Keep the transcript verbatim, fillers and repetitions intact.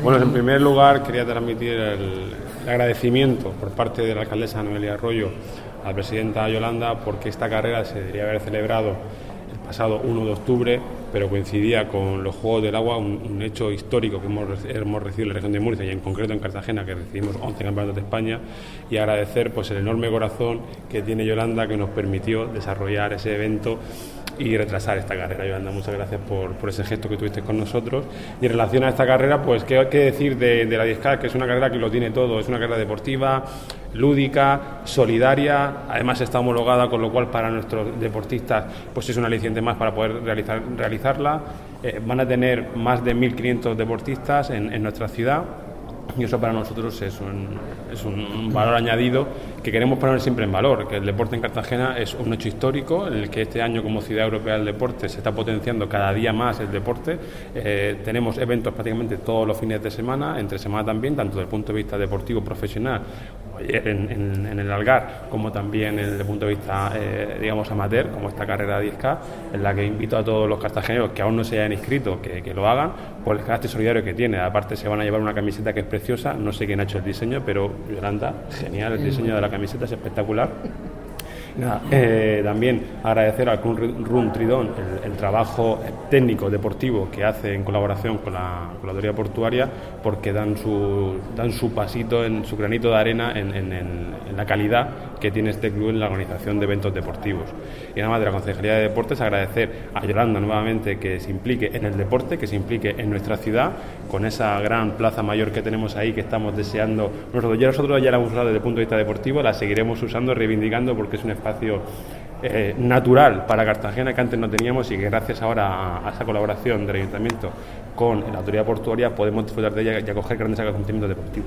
Bueno, en primer lugar quería transmitir el, el agradecimiento por parte de la alcaldesa Noelia Arroyo a la presidenta Yolanda, porque esta carrera se debería haber celebrado el pasado uno de octubre, pero coincidía con los Juegos del Agua, un, un hecho histórico que hemos, hemos recibido en la región de Murcia y en concreto en Cartagena, que recibimos once campeonatos de España, y agradecer pues el enorme corazón que tiene Yolanda, que nos permitió desarrollar ese evento y retrasar esta carrera. Yolanda, muchas gracias por, por ese gesto que tuviste con nosotros. Y en relación a esta carrera, pues qué hay que decir de, de la diez K, que es una carrera que lo tiene todo, es una carrera deportiva, lúdica, solidaria, además está homologada, con lo cual para nuestros deportistas pues es un aliciente más para poder realizar, realizarla. Eh, van a tener más de mil quinientos deportistas en, en nuestra ciudad, y eso para nosotros es un, es un valor añadido que queremos poner siempre en valor, que el deporte en Cartagena es un hecho histórico, en el que este año, como Ciudad Europea del Deporte, se está potenciando cada día más el deporte. Eh, tenemos eventos prácticamente todos los fines de semana, entre semana también, tanto desde el punto de vista deportivo profesional, ayer en, en, en el Algar, como también desde el punto de vista, eh, digamos, amateur, como esta carrera diez K, en la que invito a todos los cartageneros que aún no se hayan inscrito, que, que lo hagan, por el carácter solidario que tiene. Aparte se van a llevar una camiseta que es preciosa, no sé quién ha hecho el diseño, pero Yolanda, genial el diseño de la camiseta, es espectacular. Nada, eh, también agradecer al Club Run Tridón el, el trabajo técnico deportivo que hace en colaboración con la, con la autoridad portuaria, porque dan su, dan su pasito, en su granito de arena en, en, en la calidad que tiene este club en la organización de eventos deportivos. Y nada más, de la Concejalía de Deportes, agradecer a Yolanda nuevamente que se implique en el deporte, que se implique en nuestra ciudad, con esa gran plaza mayor que tenemos ahí, que estamos deseando. Nosotros ya, nosotros ya la hemos usado desde el punto de vista deportivo, la seguiremos usando, reivindicando, porque es un espacio eh, natural para Cartagena que antes no teníamos, y que gracias ahora a, a esa colaboración del Ayuntamiento con la autoridad portuaria podemos disfrutar de ella y acoger grandes acontecimientos deportivos.